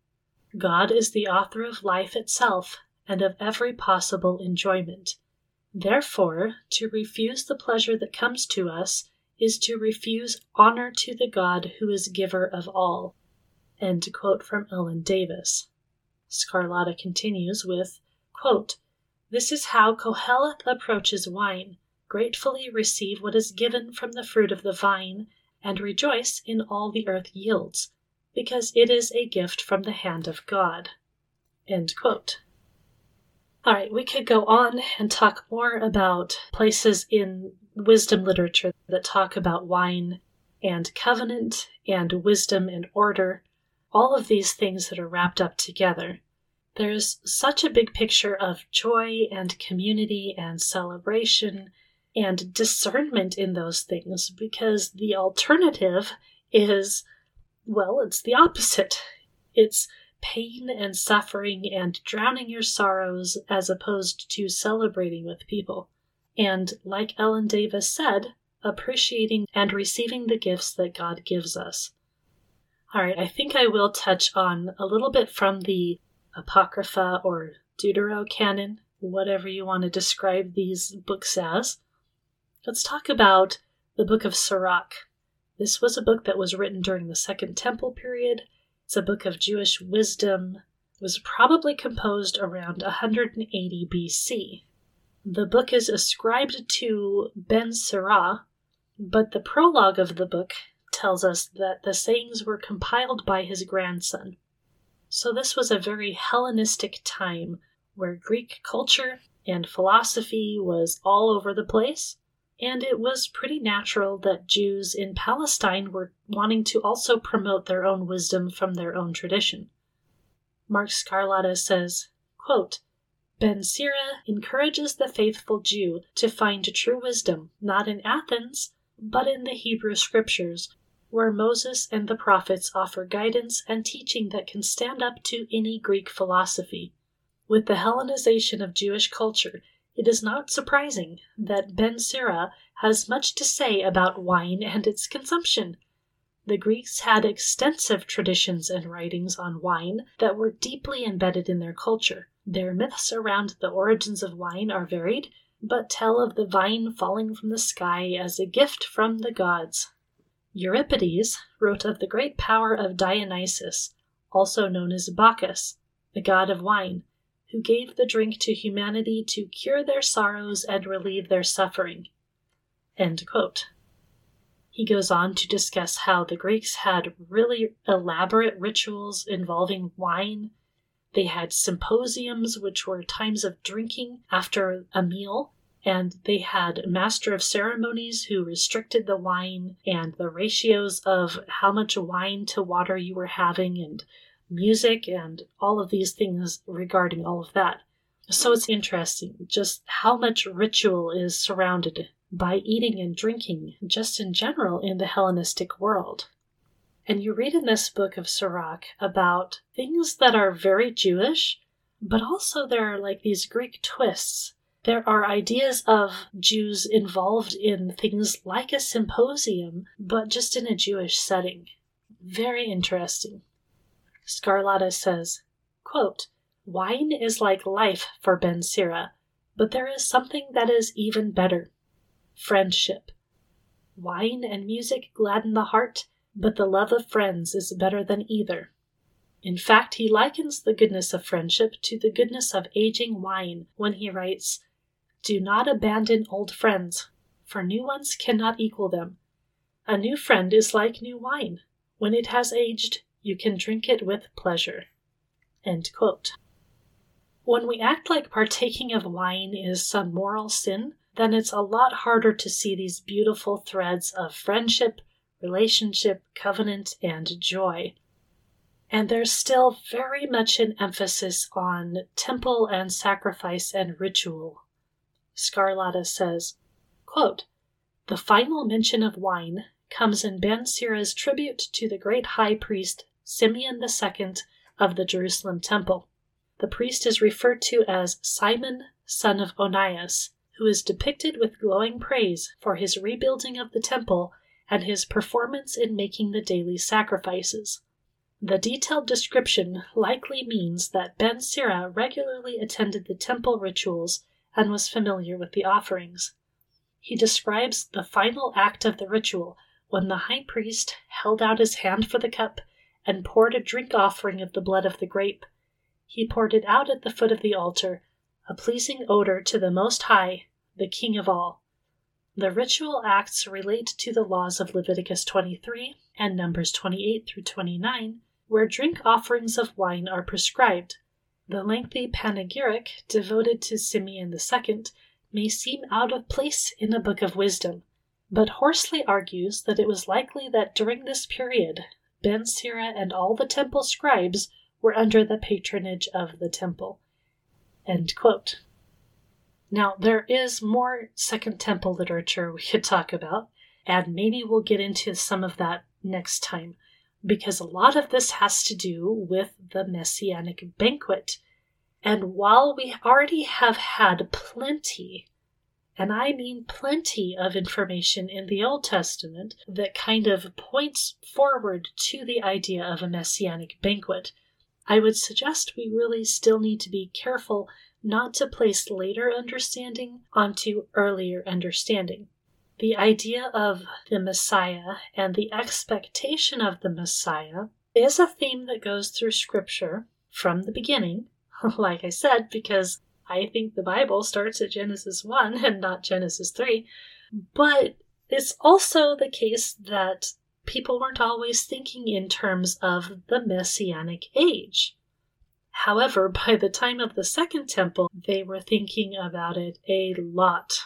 God is the author of life itself and of every possible enjoyment. Therefore, to refuse the pleasure that comes to us is to refuse honor to the God who is giver of all." End quote from Ellen Davis. Scarlatta continues with, quote, "This is how Koheleth approaches wine. Gratefully receive what is given from the fruit of the vine, and rejoice in all the earth yields, because it is a gift from the hand of God." End quote. All right, we could go on and talk more about places in wisdom literature that talk about wine and covenant and wisdom and order, all of these things that are wrapped up together. There's such a big picture of joy and community and celebration and discernment in those things, because the alternative is, well, it's the opposite. It's pain and suffering and drowning your sorrows as opposed to celebrating with people. And like Ellen Davis said, appreciating and receiving the gifts that God gives us. All right, I think I will touch on a little bit from the Apocrypha or Deuterocanon, whatever you want to describe these books as. Let's talk about the Book of Sirach. This was a book that was written during the Second Temple period. It's a book of Jewish wisdom. It was probably composed around 180 BC. The book is ascribed to Ben Sirah, But the prologue of the book tells us that the sayings were compiled by his grandson. So this was a very Hellenistic time where Greek culture and philosophy was all over the place, and it was pretty natural that Jews in Palestine were wanting to also promote their own wisdom from their own tradition. Mark Scarlatta says, quote, Ben Sira encourages the faithful Jew to find true wisdom not in Athens, but in the Hebrew Scriptures, where Moses and the prophets offer guidance and teaching that can stand up to any Greek philosophy. With the Hellenization of Jewish culture, it is not surprising that Ben Sira has much to say about wine and its consumption. The Greeks had extensive traditions and writings on wine that were deeply embedded in their culture. Their myths around the origins of wine are varied, but tell of the vine falling from the sky as a gift from the gods. Euripides wrote of the great power of Dionysus, also known as Bacchus, the god of wine, who gave the drink to humanity to cure their sorrows and relieve their suffering. End quote. He goes on to discuss how the Greeks had really elaborate rituals involving wine. They had symposiums, which were times of drinking after a meal, and they had master of ceremonies who restricted the wine and the ratios of how much wine to water you were having, and music and all of these things regarding all of that. So it's interesting just how much ritual is surrounded by eating and drinking just in general in the Hellenistic world. And you read in this book of Sirach about things that are very Jewish, but also there are like these Greek twists. There are ideas of Jews involved in things like a symposium, but just in a Jewish setting. Very interesting. Scarlatta says, quote, Wine is like life for Ben Sira, but there is something that is even better. Friendship. Wine and music gladden the heart, but the love of friends is better than either. In fact, he likens the goodness of friendship to the goodness of aging wine when he writes, Do not abandon old friends, for new ones cannot equal them. A new friend is like new wine. When it has aged, you can drink it with pleasure. End quote. When we act like partaking of wine is some moral sin, then it's a lot harder to see these beautiful threads of friendship, relationship, covenant, and joy. And there's still very much an emphasis on temple and sacrifice and ritual. Scarlatta says, quote, The final mention of wine comes in Ben Sira's tribute to the great high priest Simeon II of the Jerusalem temple. The priest is referred to as Simon, son of Onias, who is depicted with glowing praise for his rebuilding of the temple and his performance in making the daily sacrifices. The detailed description likely means that Ben Sira regularly attended the temple rituals and was familiar with the offerings. He describes the final act of the ritual when the high priest held out his hand for the cup and poured a drink offering of the blood of the grape. He poured it out at the foot of the altar, a pleasing odor to the Most High, the King of all. The ritual acts relate to the laws of Leviticus 23 and Numbers 28 through 29, where drink offerings of wine are prescribed. The lengthy panegyric devoted to Simeon II may seem out of place in a book of wisdom, but Horsley argues that it was likely that during this period, Ben Sira and all the temple scribes were under the patronage of the temple. End quote. Now, there is more Second Temple literature we could talk about, and maybe we'll get into some of that next time, because a lot of this has to do with the Messianic banquet. And while we already have had plenty, and I mean plenty of information in the Old Testament that kind of points forward to the idea of a Messianic banquet, I would suggest we really still need to be careful not to place later understanding onto earlier understanding. The idea of the Messiah and the expectation of the Messiah is a theme that goes through Scripture from the beginning, like I said, because I think the Bible starts at Genesis 1 and not Genesis 3. But It's also the case that people weren't always thinking in terms of the Messianic age. However, by the time of the Second Temple, they were thinking about it a lot.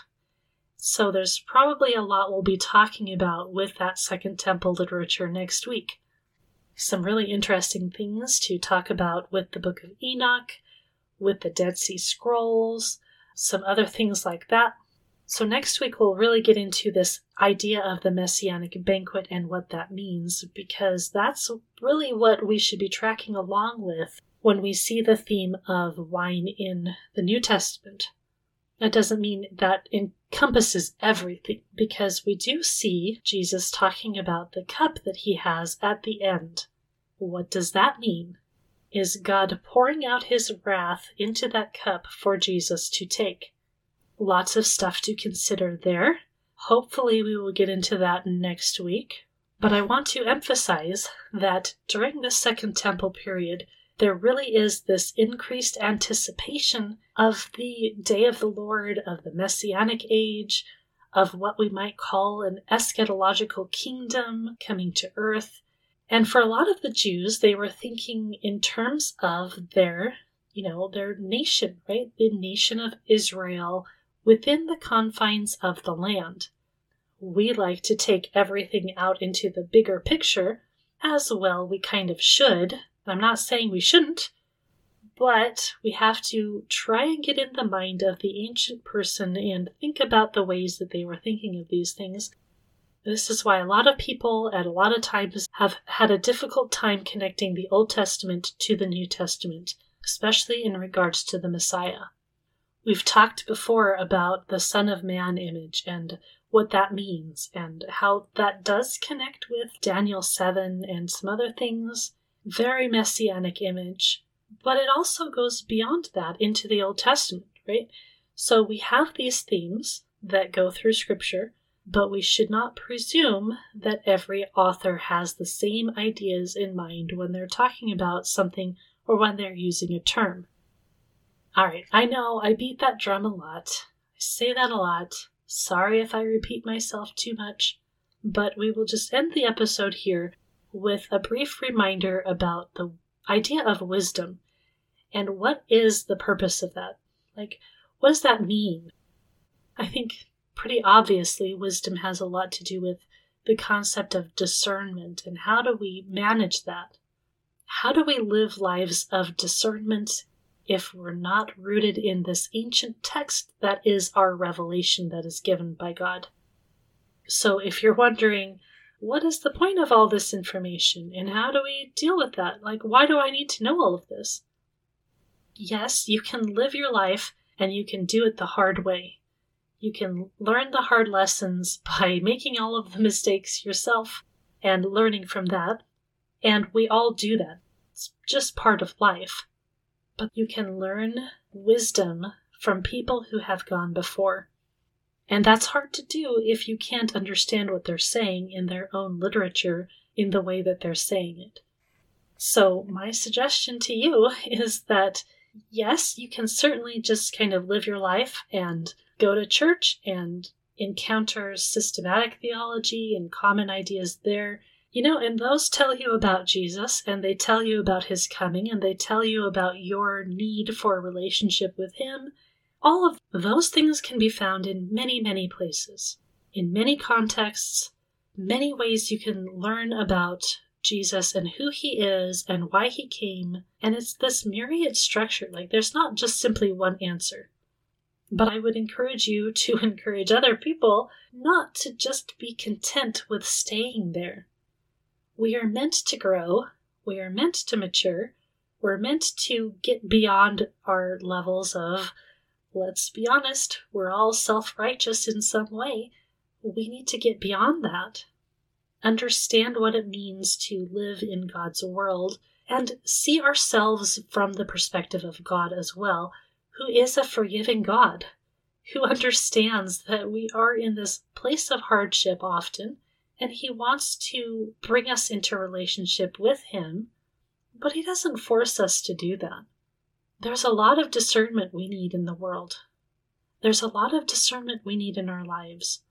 So there's probably a lot we'll be talking about with that Second Temple literature next week. Some really interesting things to talk about with the Book of Enoch, with the Dead Sea Scrolls, some other things like that. So next week we'll really get into this idea of the Messianic banquet and what that means, because that's really what we should be tracking along with when we see the theme of wine in the New Testament. That doesn't mean that encompasses everything, because we do see Jesus talking about the cup that he has at the end. What does that mean? Is God pouring out his wrath into that cup for Jesus to take? Lots of stuff to consider there. Hopefully we will get into that next week. But I want to emphasize that during the Second Temple period, there really is this increased anticipation of the day of the Lord, of the Messianic age, of what we might call an eschatological kingdom coming to earth. And for a lot of the Jews, they were thinking in terms of their nation, right? The nation of Israel within the confines of the land. We like to take everything out into the bigger picture, as well we kind of should. I'm not saying we shouldn't, but we have to try and get in the mind of the ancient person and think about the ways that they were thinking of these things. This is why a lot of people at a lot of times have had a difficult time connecting the Old Testament to the New Testament, especially in regards to the Messiah. We've talked before about the Son of Man image and what that means and how that does connect with Daniel 7 and some other things. Very messianic image, but it also goes beyond that into the Old Testament, right? So we have these themes that go through Scripture, but we should not presume that every author has the same ideas in mind when they're talking about something or when they're using a term. All right, I know I beat that drum a lot. I say that a lot. Sorry if I repeat myself too much, but we will just end the episode here with a brief reminder about the idea of wisdom and what is the purpose of that. Like, what does that mean? I think pretty obviously wisdom has a lot to do with the concept of discernment and how do we manage that? How do we live lives of discernment if we're not rooted in this ancient text that is our revelation that is given by God? So if you're wondering, what is the point of all this information and how do we deal with that? Like, why do I need to know all of this? Yes, you can live your life and you can do it the hard way. You can learn the hard lessons by making all of the mistakes yourself and learning from that. And we all do that. It's just part of life. But you can learn wisdom from people who have gone before. And that's hard to do if you can't understand what they're saying in their own literature in the way that they're saying it. So my suggestion to you is that, yes, you can certainly just kind of live your life and go to church and encounter systematic theology and common ideas there. And those tell you about Jesus, and they tell you about his coming, and they tell you about your need for a relationship with him. All of those things can be found in many, many places, in many contexts, many ways you can learn about Jesus and who he is and why he came. And it's this myriad structure. Like, there's not just simply one answer. But I would encourage you to encourage other people not to just be content with staying there. We are meant to grow. We are meant to mature. We're meant to get beyond our levels of, let's be honest, we're all self-righteous in some way. We need to get beyond that. Understand what it means to live in God's world and see ourselves from the perspective of God as well, who is a forgiving God, who understands that we are in this place of hardship often, and he wants to bring us into relationship with him, but he doesn't force us to do that. There's a lot of discernment we need in the world. There's a lot of discernment we need in our lives.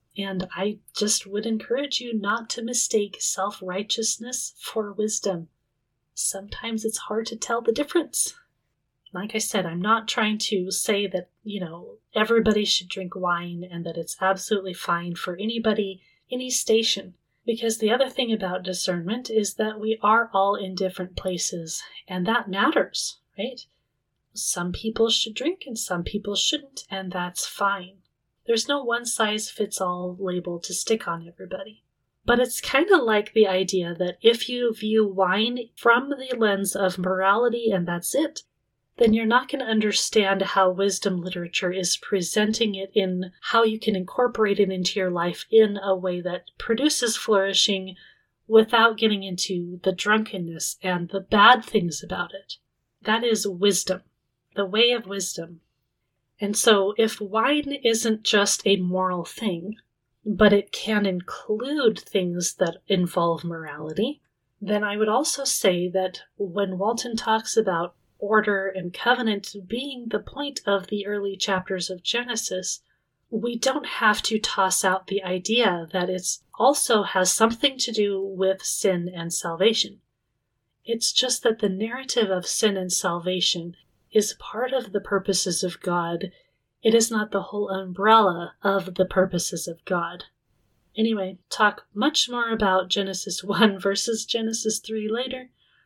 And I just would encourage you not to mistake self-righteousness for wisdom. Sometimes it's hard to tell the difference. Like I said, I'm not trying to say that, everybody should drink wine and that it's absolutely fine for anybody, any station. Because the other thing about discernment is that we are all in different places, and that matters, right? Some people should drink and some people shouldn't, and that's fine. There's no one-size-fits-all label to stick on everybody. But it's kind of like the idea that if you view wine from the lens of morality and that's it, then you're not going to understand how wisdom literature is presenting it in how you can incorporate it into your life in a way that produces flourishing without getting into the drunkenness and the bad things about it. That is wisdom, the way of wisdom. And so if wine isn't just a moral thing, but it can include things that involve morality, then I would also say that when Walton talks about order and covenant being the point of the early chapters of Genesis, we don't have to toss out the idea that it also has something to do with sin and salvation. It's just that the narrative of sin and salvation is part of the purposes of God. It is not the whole umbrella of the purposes of God. Anyway, talk much more about Genesis 1 versus Genesis 3 later.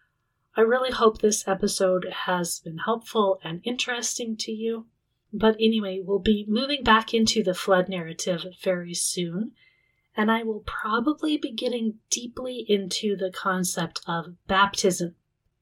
I really hope this episode has been helpful and interesting to you. But anyway, we'll be moving back into the flood narrative very soon, and I will probably be getting deeply into the concept of baptism.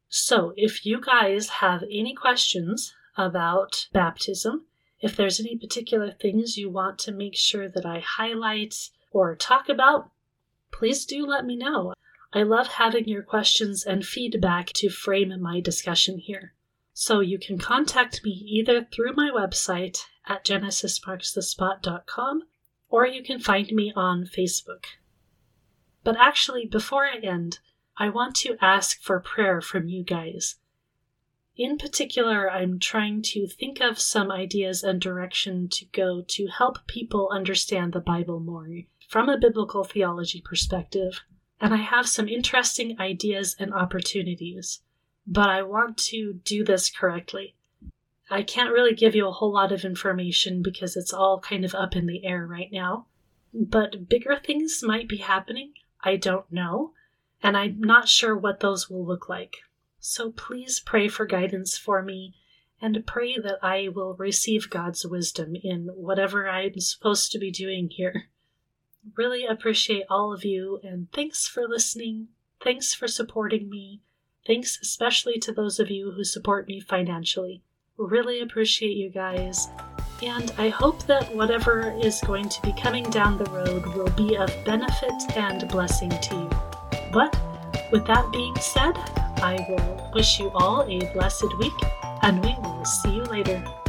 So if you guys have any questions about baptism, if there's any particular things you want to make sure that I highlight or talk about, please do let me know. I love having your questions and feedback to frame my discussion here. So you can contact me either through my website at genesismarksthespot.com, or you can find me on Facebook. But actually, before I end, I want to ask for prayer from you guys. In particular, I'm trying to think of some ideas and direction to go to help people understand the Bible more from a biblical theology perspective. And I have some interesting ideas and opportunities, but I want to do this correctly. I can't really give you a whole lot of information because it's all kind of up in the air right now, but bigger things might be happening. I don't know, and I'm not sure what those will look like. So please pray for guidance for me and pray that I will receive God's wisdom in whatever I'm supposed to be doing here. Really appreciate all of you, and thanks for listening. Thanks for supporting me. Thanks especially to those of you who support me financially. Really appreciate you guys. And I hope that whatever is going to be coming down the road will be of benefit and blessing to you. But with that being said, I will wish you all a blessed week, and we will see you later.